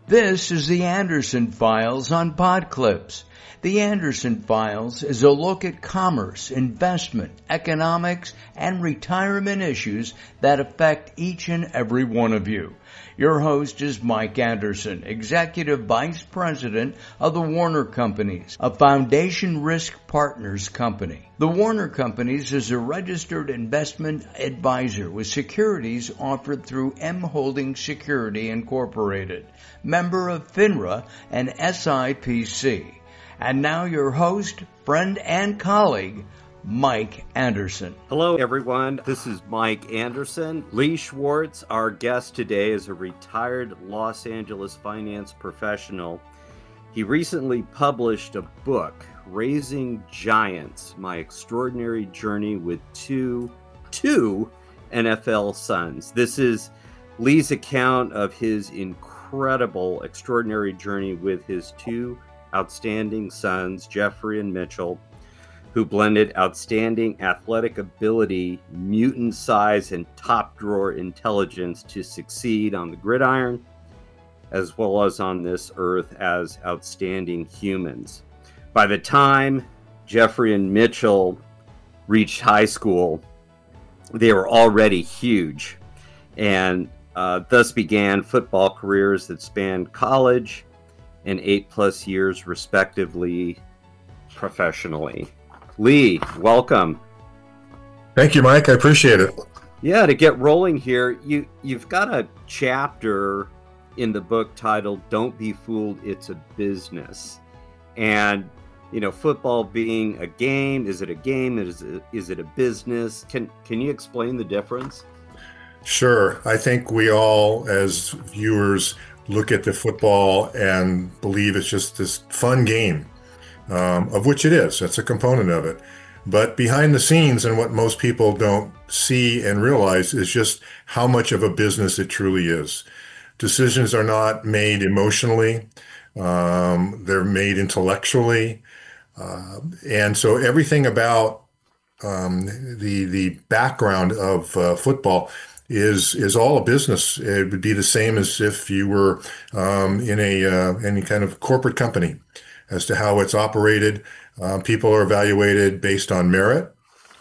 This is the Anderson Files on Podclips. The Anderson Files is a look at commerce, investment, economics, and retirement issues that affect each and every one of you. Your host is Mike Anderson, Executive Vice President of the Warner Companies, a Foundation Risk Partners company. The Warner Companies is a registered investment advisor with securities offered through M Holdings Security Incorporated, member of FINRA and SIPC. And now your host, friend, and colleague, Mike Anderson. Hello, everyone. This is Mike Anderson. Lee Schwartz, our guest today, is a retired Los Angeles finance professional. He recently published a book, Raising Giants, My Extraordinary Journey with two NFL Sons. This is Lee's account of his incredible, extraordinary journey with his two outstanding sons, Jeffrey and Mitchell, who blended outstanding athletic ability, mutant size, and top-drawer intelligence to succeed on the gridiron, as well as on this earth as outstanding humans. By the time Jeffrey and Mitchell reached high school, they were already huge, and thus began football careers that spanned college and 8+ years, respectively, professionally. Lee, welcome. Thank you, Mike. I appreciate it. Yeah, to get rolling here, you've got a chapter in the book titled "Don't Be Fooled, It's a Business." And, you know, football being a game, is it a game? Is it a business? Can you explain the difference? Sure. I think we all, as viewers, look at the football and believe it's just this fun game, of which it is. That's a component of it. But behind the scenes, and what most people don't see and realize, is just how much of a business it truly is. Decisions are not made emotionally. They're made intellectually. And so everything about the background of football is all a business. It would be the same as if you were in any kind of corporate company. As to how it's operated, people are evaluated based on merit,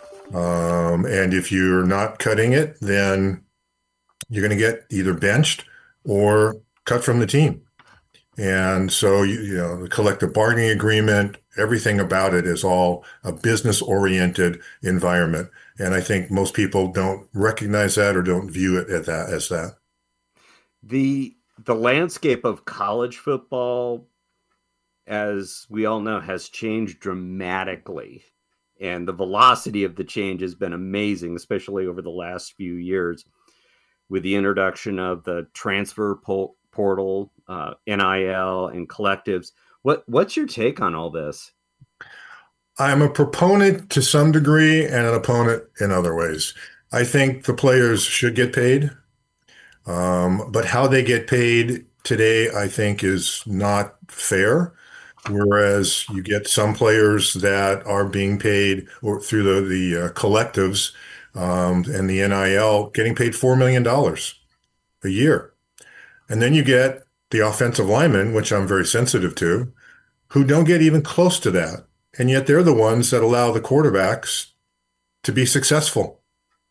and if you're not cutting it, then you're going to get either benched or cut from the team. And so you know the collective bargaining agreement, everything about it is all a business-oriented environment. And I think most people don't recognize that or don't view it as that. The landscape of college football, as we all know, has changed dramatically. And the velocity of the change has been amazing, especially over the last few years with the introduction of the transfer portal, NIL, and collectives. What's your take on all this? I'm a proponent to some degree and an opponent in other ways. I think the players should get paid, but how they get paid today, I think, is not fair. Whereas you get some players that are being paid or through the collectives and the NIL getting paid $4 million a year. And then you get the offensive linemen, which I'm very sensitive to, who don't get even close to that. And yet they're the ones that allow the quarterbacks to be successful.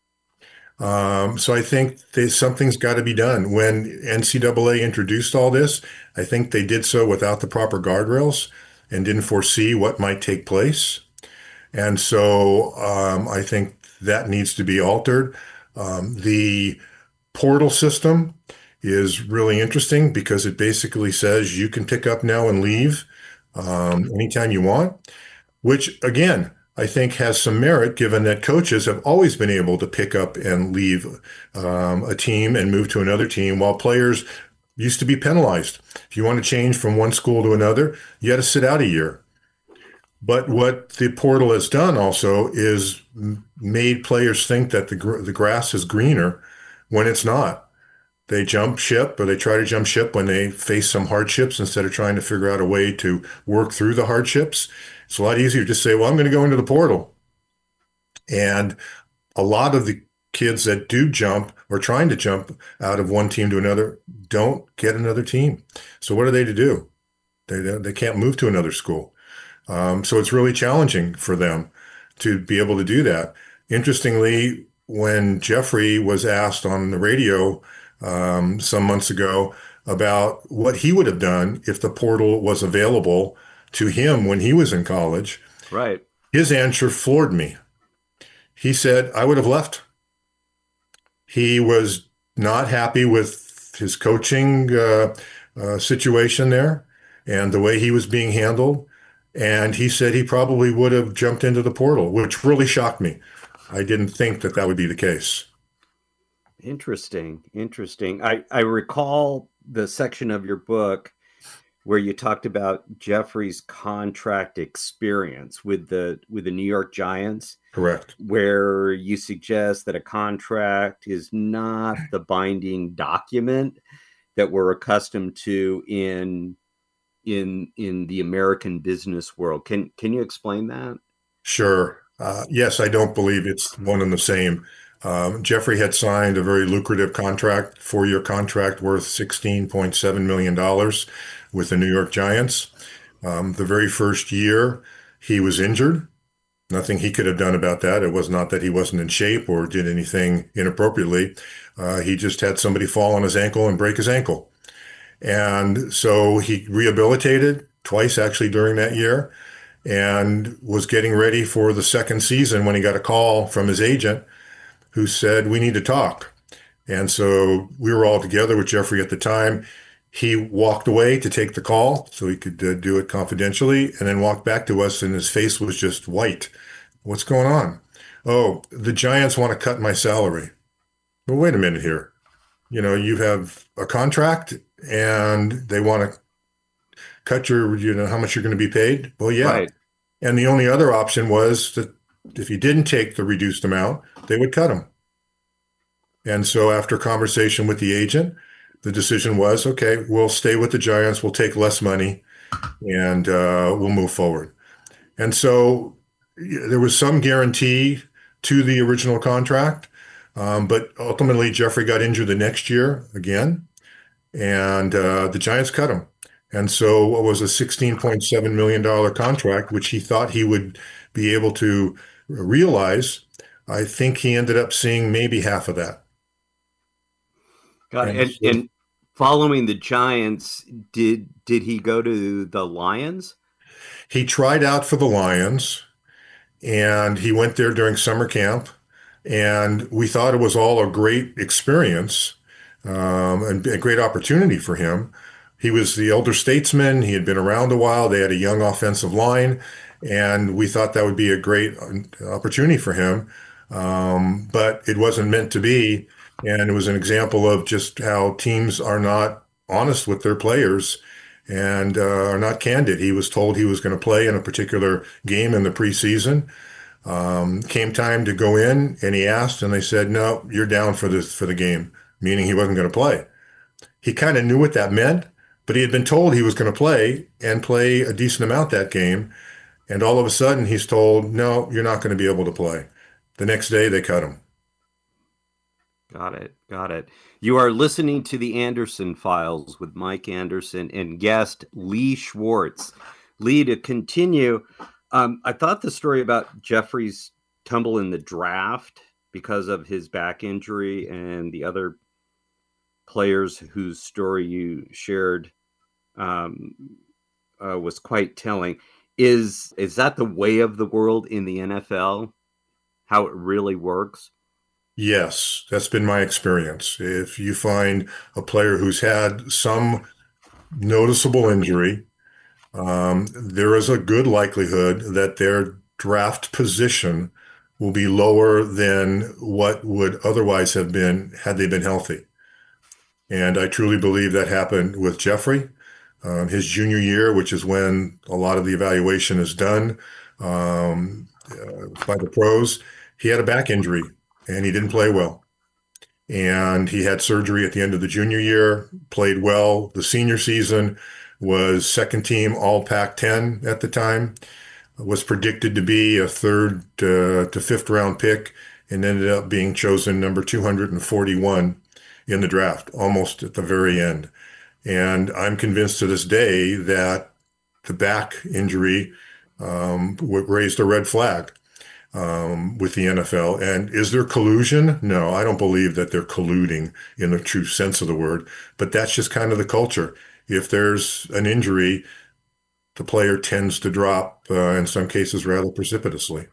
So I think something's got to be done. When NCAA introduced all this, I think they did so without the proper guardrails and didn't foresee what might take place. And so I think that needs to be altered. The portal system is really interesting because it basically says you can pick up now and leave anytime you want, which, again, I think has some merit given that coaches have always been able to pick up and leave a team and move to another team, while players used to be penalized. If you want to change from one school to another, you had to sit out a year. But what the portal has done also is made players think that the grass is greener when it's not. They jump ship, or they try to jump ship when they face some hardships instead of trying to figure out a way to work through the hardships. It's a lot easier to just say, well, I'm going to go into the portal. And a lot of the kids that do jump or trying to jump out of one team to another don't get another team. So what are they to do? They can't move to another school. So it's really challenging for them to be able to do that. Interestingly, when Jeffrey was asked on the radio some months ago about what he would have done if the portal was available to him when he was in college, Right. his answer floored me. He said, I would have left. He was not happy with his coaching situation there and the way he was being handled. And he said he probably would have jumped into the portal, which really shocked me. I didn't think that that would be the case. Interesting. Interesting. I recall the section of your book where you talked about Jeffrey's contract experience with the New York Giants, Correct. where you suggest that a contract is not the binding document that we're accustomed to in the American business world. Can you explain that? Sure. Yes, I don't believe it's one and the same. Jeffrey had signed a very lucrative contract, 4-year contract worth $16.7 million with the New York Giants. The very first year, he was injured. Nothing he could have done about that. It was not that he wasn't in shape or did anything inappropriately. He just had somebody fall on his ankle and break his ankle. And so he rehabilitated twice actually during that year and was getting ready for the second season when he got a call from his agent who said, we need to talk. And so we were all together with Jeffrey at the time. He walked away to take the call so he could do it confidentially and then walked back to us and his face was just white. What's going on? Oh, the Giants want to cut my salary. Well, wait a minute here. You know, you have a contract and they want to cut how much you're going to be paid. Well, yeah. Right. And the only other option was that if you didn't take the reduced amount, they would cut him. And so after conversation with the agent, the decision was, okay, we'll stay with the Giants. We'll take less money and we'll move forward. And so there was some guarantee to the original contract. But ultimately, Jeffrey got injured the next year again, and the Giants cut him. And so what was a $16.7 million contract, which he thought he would be able to realize, I think he ended up seeing maybe half of that. Got it. And following the Giants, did he go to the Lions? He tried out for the Lions, and he went there during summer camp. And we thought it was all a great experience and a great opportunity for him. He was the elder statesman. He had been around a while. They had a young offensive line, and we thought that would be a great opportunity for him. But it wasn't meant to be. And it was an example of just how teams are not honest with their players and are not candid. He was told he was going to play in a particular game in the preseason. Came time to go in and he asked and they said, no, you're down for the game, meaning he wasn't going to play. He kind of knew what that meant, but he had been told he was going to play and play a decent amount that game. And all of a sudden he's told, no, you're not going to be able to play. The next day they cut him. Got it. Got it. You are listening to the Anderson Files with Mike Anderson and guest Lee Schwartz. Lee, to continue, I thought the story about Jeffrey's tumble in the draft because of his back injury and the other players whose story you shared was quite telling. Is that the way of the world in the NFL? How it really works? Yes, that's been my experience. If you find a player who's had some noticeable injury, there is a good likelihood that their draft position will be lower than what would otherwise have been had they been healthy. And I truly believe that happened with Jeffrey. His junior year, which is when a lot of the evaluation is done by the pros, he had a back injury and he didn't play well. And he had surgery at the end of the junior year, played well. The senior season was second team all Pac-10 at the time, was predicted to be a third to fifth round pick, and ended up being chosen number 241 in the draft, almost at the very end. And I'm convinced to this day that the back injury raised a red flag with the NFL. And is there collusion? No, I don't believe that they're colluding in the true sense of the word, but that's just kind of the culture. If there's an injury, the player tends to drop, in some cases, rather precipitously.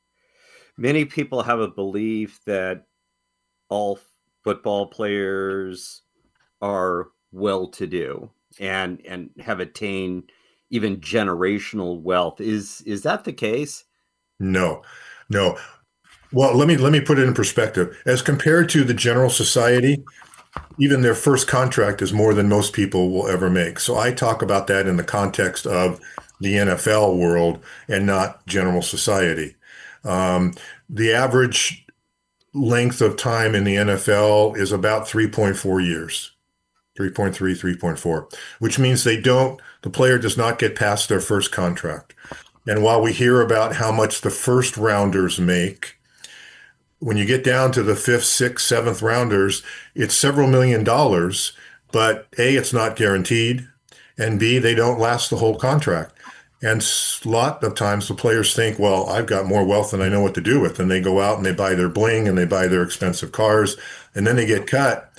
Many people have a belief that all football players are well-to-do and have attained even generational wealth. Is that the case? No, no. Well, let me put it in perspective. As compared to the general society, even their first contract is more than most people will ever make. So I talk about that in the context of the NFL world and not general society. Um, the average length of time in the NFL is about 3.4 years, 3.3, 3.4, which means the player does not get past their first contract. And while we hear about how much the first rounders make, when you get down to the fifth, sixth, seventh rounders, it's several $1 million, but A, it's not guaranteed, and B, they don't last the whole contract. And a lot of times the players think, well, I've got more wealth than I know what to do with. And they go out and they buy their bling and they buy their expensive cars, and then they get cut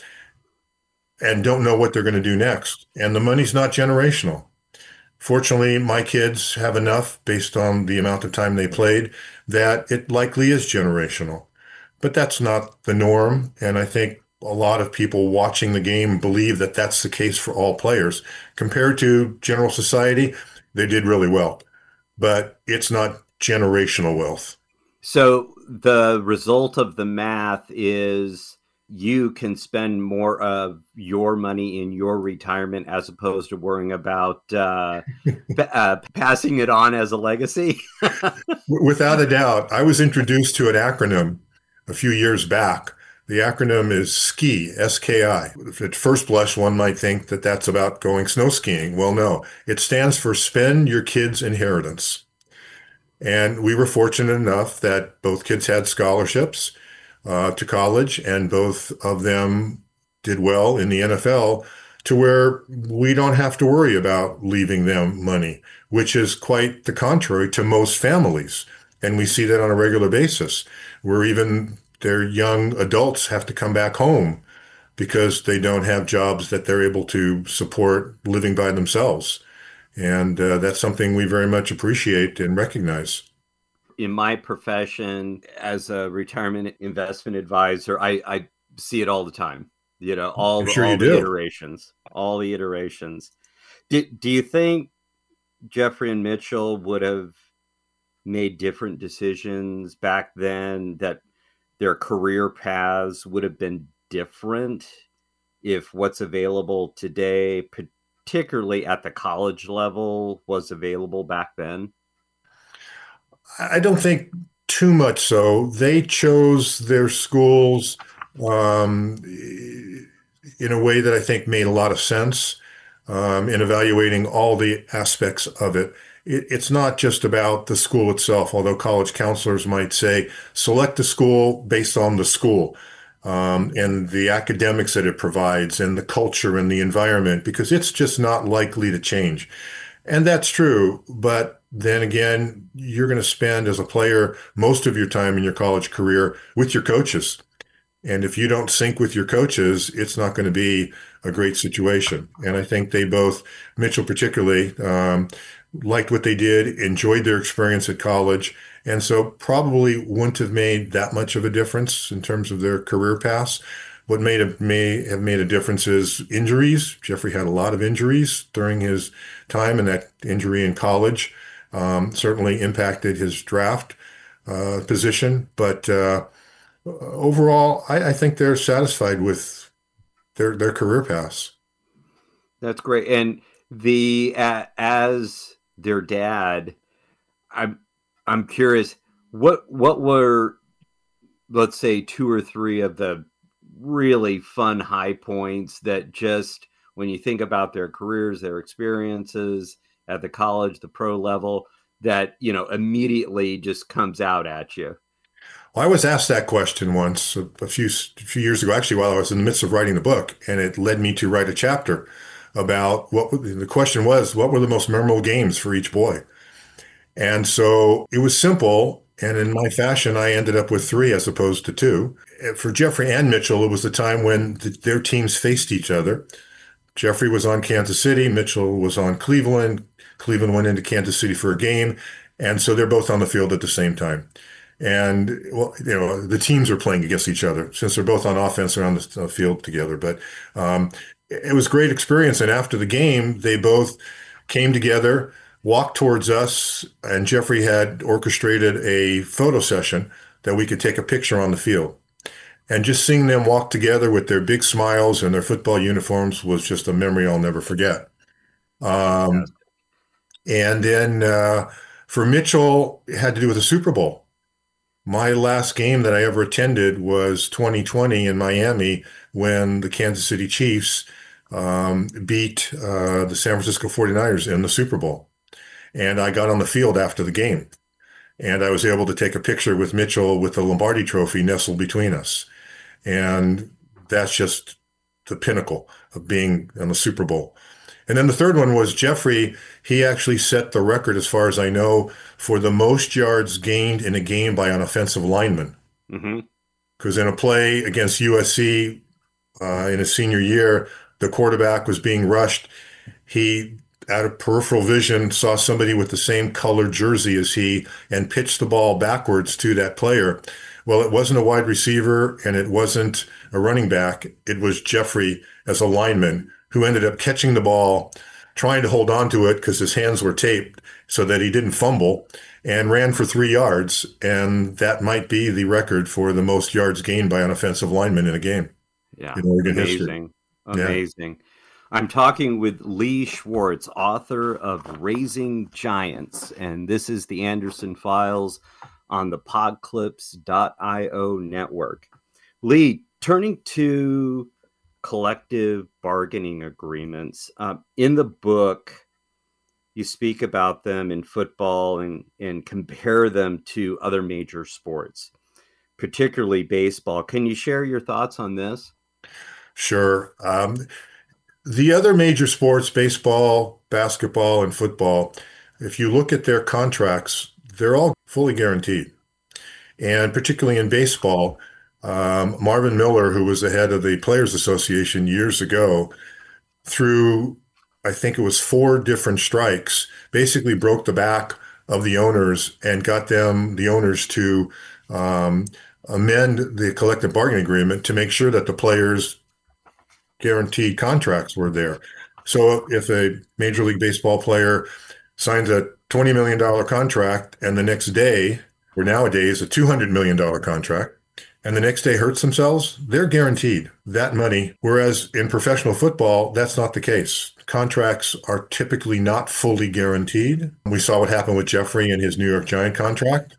and don't know what they're going to do next. And the money's not generational. Fortunately, my kids have enough based on the amount of time they played that it likely is generational. But that's not the norm. And I think a lot of people watching the game believe that that's the case for all players. Compared to general society, they did really well, but it's not generational wealth. So the result of the math is you can spend more of your money in your retirement as opposed to worrying about passing it on as a legacy. Without a doubt, I was introduced to an acronym a few years back. The acronym is SKI, S-K-I. At first blush, one might think that that's about going snow skiing. Well, no, it stands for Spend Your Kids' Inheritance. And we were fortunate enough that both kids had scholarships to college, and both of them did well in the NFL to where we don't have to worry about leaving them money, which is quite the contrary to most families. And we see that on a regular basis, where even their young adults have to come back home because they don't have jobs that they're able to support living by themselves. And that's something we very much appreciate and recognize. In my profession as a retirement investment advisor, I see it all the time. You know, I'm sure all you the do. iterations, all the iterations. Do you think Jeffrey and Mitchell would have made different decisions back then, that their career paths would have been different if what's available today, particularly at the college level, was available back then? I don't think too much so. They chose their schools um, in a way that I think made a lot of sense in evaluating all the aspects of it. It's not just about the school itself, although college counselors might say select the school based on the school and the academics that it provides and the culture and the environment, because it's just not likely to change. And that's true. But then again, you're going to spend as a player most of your time in your college career with your coaches. And if you don't sync with your coaches, it's not going to be a great situation. And I think they both, Mitchell particularly, liked what they did, enjoyed their experience at college, and so probably wouldn't have made that much of a difference in terms of their career paths. What may have made a difference is injuries. Jeffrey had a lot of injuries during his time, and that injury in college certainly impacted his draft position. But overall, I think they're satisfied with their career paths. That's great. And the as their dad, I'm I'm curious, what were, let's say, two or three of the really fun high points that just, when you think about their careers, their experiences at the college, the pro level, that, you know, immediately just comes out at you? Well, I was asked that question once a few years ago, actually, while I was in the midst of writing the book, and it led me to write a chapter about the question was, what were the most memorable games for each boy? And so it was simple. And in my fashion, I ended up with three as opposed to two. And for Jeffrey and Mitchell, it was the time when their teams faced each other. Jeffrey was on Kansas City, Mitchell was on Cleveland. Cleveland went into Kansas City for a game. And so they're both on the field at the same time. And well, the teams are playing against each other since they're both on offense and on the field together. But it was a great experience. And after the game, they both came together, walked towards us, and Jeffrey had orchestrated a photo session that we could take a picture on the field. And just seeing them walk together with their big smiles and their football uniforms was just a memory I'll never forget. Fantastic. And then for Mitchell, it had to do with the Super Bowl. My last game that I ever attended was 2020 in Miami when the Kansas City Chiefs beat the San Francisco 49ers in the Super Bowl. And I got on the field after the game, and I was able to take a picture with Mitchell with the Lombardi Trophy nestled between us. And that's just the pinnacle of being in the Super Bowl. And then the third one was Jeffrey. He actually set the record, as far as I know, for the most yards gained in a game by an offensive lineman. Mm-hmm. Because in a play against USC in his senior year, the quarterback was being rushed. He, out of peripheral vision, saw somebody with the same colored jersey as he and pitched the ball backwards to that player. Well, it wasn't a wide receiver and it wasn't a running back. It was Jeffrey as a lineman who ended up catching the ball, trying to hold on to it because his hands were taped so that he didn't fumble, and ran for 3 yards. And that might be the record for the most yards gained by an offensive lineman in a game Yeah. in Oregon Amazing. history. Amazing. I'm talking with Lee Schwartz, author of Raising Giants, and this is the Anderson Files on the Podclips.io network. Lee, turning to collective bargaining agreements, in the book, you speak about them in football and compare them to other major sports, particularly baseball. Can you share your thoughts on this? Sure. The other major sports, baseball, basketball, and football, if you look at their contracts, they're all fully guaranteed. And particularly in baseball, Marvin Miller, who was the head of the Players Association years ago, through, I think it was 4 different strikes, basically broke the back of the owners and got the owners to amend the collective bargaining agreement to make sure that the players' guaranteed contracts were there. So if a Major League Baseball player signs a $20 million contract and the next day, or nowadays, a $200 million contract, and the next day hurts themselves, they're guaranteed that money. Whereas in professional football, that's not the case. Contracts are typically not fully guaranteed. We saw what happened with Jeffrey and his New York Giant contract.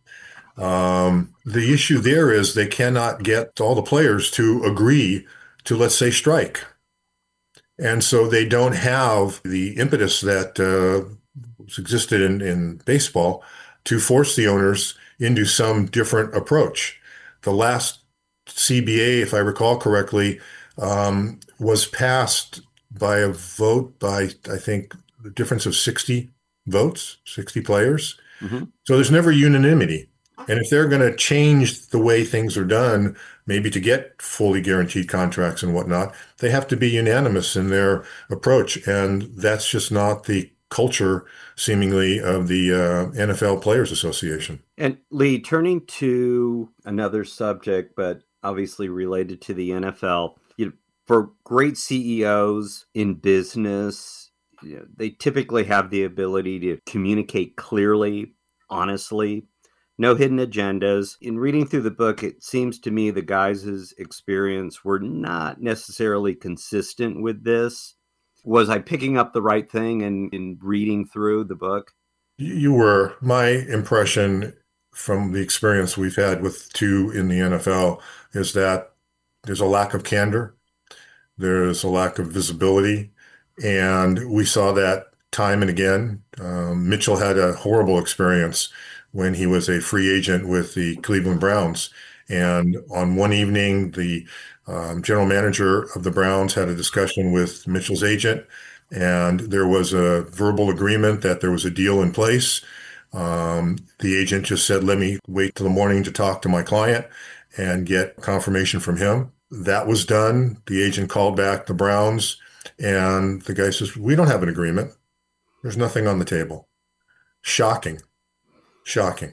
The issue there is they cannot get all the players to agree to, let's say, strike. And so they don't have the impetus that existed in baseball to force the owners into some different approach. The last CBA, if I recall correctly, was passed by a vote by, I think, the difference of 60 votes, 60 players. Mm-hmm. So there's never unanimity. And if they're going to change the way things are done, maybe to get fully guaranteed contracts and whatnot, they have to be unanimous in their approach. And that's just not the culture, seemingly, of the NFL Players Association. And Lee, turning to another subject, but obviously related to the NFL, for great CEOs in business, they typically have the ability to communicate clearly, honestly, no hidden agendas. In reading through the book, it seems to me the guys' experience were not necessarily consistent with this. Was I picking up the right thing in reading through the book? You were. My impression from the experience we've had with two in the NFL is that there's a lack of candor. There's a lack of visibility. And we saw that time and again. Mitchell had a horrible experience when he was a free agent with the Cleveland Browns. And on one evening, the general manager of the Browns had a discussion with Mitchell's agent, and there was a verbal agreement that there was a deal in place. The agent just said, let me wait till the morning to talk to my client and get confirmation from him. That was done. The agent called back the Browns, and the guy says, we don't have an agreement. There's nothing on the table. Shocking. Shocking.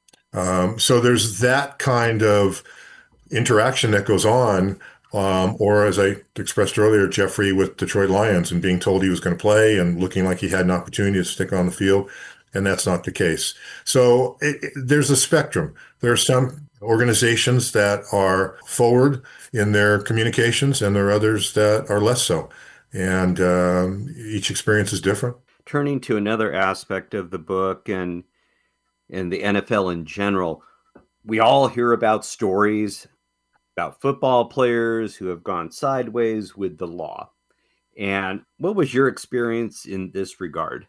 So there's that kind of interaction that goes on. Or as I expressed earlier, Jeffrey with Detroit Lions and being told he was going to play and looking like he had an opportunity to stick on the field. And that's not the case. So there's a spectrum. There are some organizations that are forward in their communications, and there are others that are less so. And each experience is different. Turning to another aspect of the book and the NFL in general, we all hear about stories about football players who have gone sideways with the law. And what was your experience in this regard?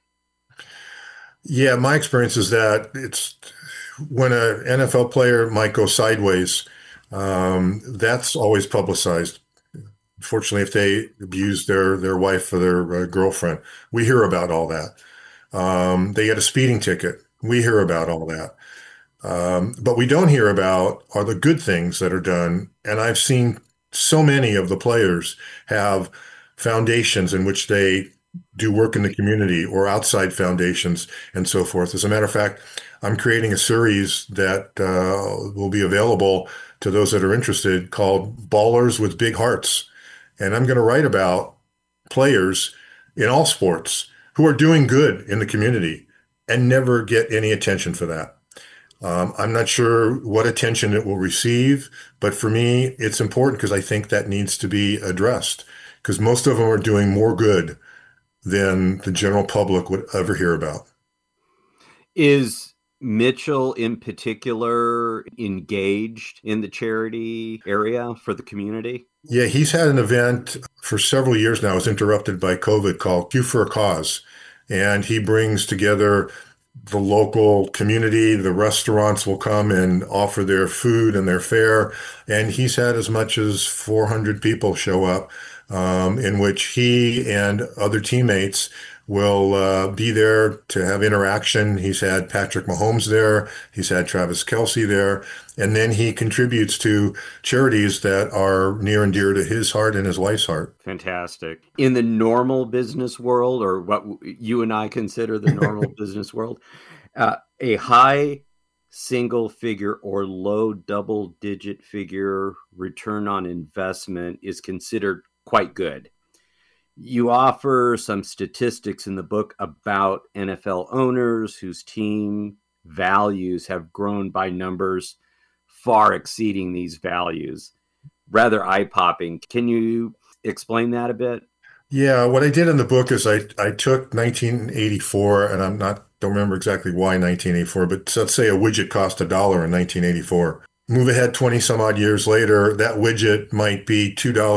Yeah, my experience is that it's when an NFL player might go sideways, that's always publicized. Fortunately, if they abuse their wife or their girlfriend, we hear about all that. They get a speeding ticket. We hear about all that. But we don't hear about are the good things that are done. And I've seen so many of the players have foundations in which they do work in the community or outside foundations and so forth. As a matter of fact, I'm creating a series that will be available to those that are interested called Ballers with Big Hearts. And I'm going to write about players in all sports who are doing good in the community and never get any attention for that. I'm not sure what attention it will receive, but for me, it's important because I think that needs to be addressed because most of them are doing more good than the general public would ever hear about. Is Mitchell in particular engaged in the charity area for the community? Yeah, he's had an event for several years now. It's interrupted by COVID called Q for a Cause. And he brings together the local community. The restaurants will come and offer their food and their fare. And he's had as much as 400 people show up, in which he and other teammates will be there to have interaction. He's had Patrick Mahomes there. He's had Travis Kelce there. And then he contributes to charities that are near and dear to his heart and his wife's heart. Fantastic. In the normal business world, or what you and I consider the normal business world, a high single figure or low double digit figure return on investment is considered quite good. You offer some statistics in the book about NFL owners whose team values have grown by numbers far exceeding these values. Rather eye-popping. Can you explain that a bit? Yeah, what I did in the book is I took 1984, and don't remember exactly why 1984, but let's say a widget cost $1 in 1984. Move ahead 20 some odd years later, that widget might be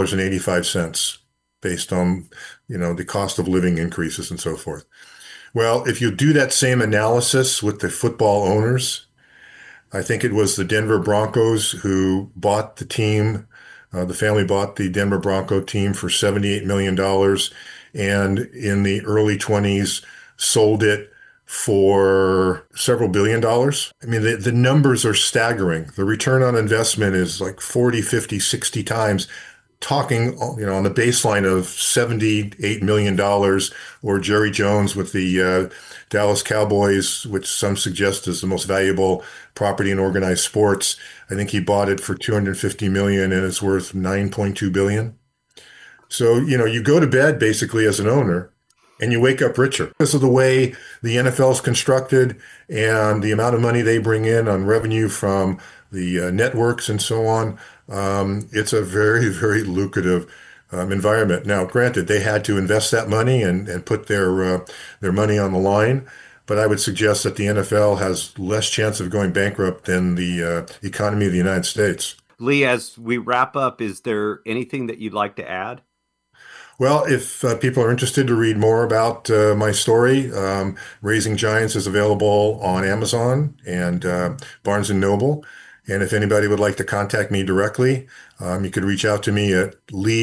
$2.85 based on, the cost of living increases and so forth. Well, if you do that same analysis with the football owners, I think it was the Denver Broncos who bought the team. The family bought the Denver Bronco team for $78 million, and in the early 20s sold it for several $billion. I mean, the numbers are staggering. The return on investment is like 40, 50, 60 times. Talking, on the baseline of $78 million, or Jerry Jones with the Dallas Cowboys, which some suggest is the most valuable property in organized sports. I think he bought it for $250 million and it's worth $9.2 billion. So, you go to bed basically as an owner and you wake up richer because of the way the NFL is constructed and the amount of money they bring in on revenue from the networks and so on. It's a very, very lucrative environment. Now, granted, they had to invest that money and put their money on the line, but I would suggest that the NFL has less chance of going bankrupt than the economy of the United States. Lee, as we wrap up, is there anything that you'd like to add? Well, if people are interested to read more about my story, Raising Giants is available on Amazon and Barnes and Noble. And if anybody would like to contact me directly, you could reach out to me at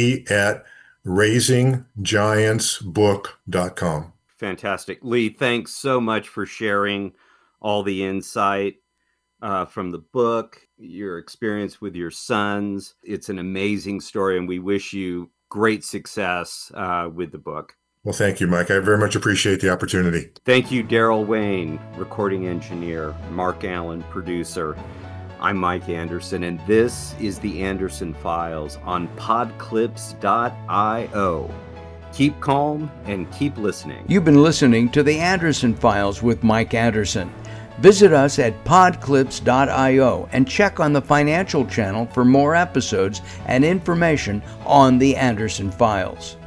lee@raisinggiantsbook.com. Fantastic. Lee, thanks so much for sharing all the insight from the book, your experience with your sons. It's an amazing story, and we wish you great success with the book. Well, thank you, Mike. I very much appreciate the opportunity. Thank you, Daryl Wayne, recording engineer, Mark Allen, producer. I'm Mike Anderson, and this is the Anderson Files on podclips.io. Keep calm and keep listening. You've been listening to the Anderson Files with Mike Anderson. Visit us at podclips.io and check on the financial channel for more episodes and information on the Anderson Files.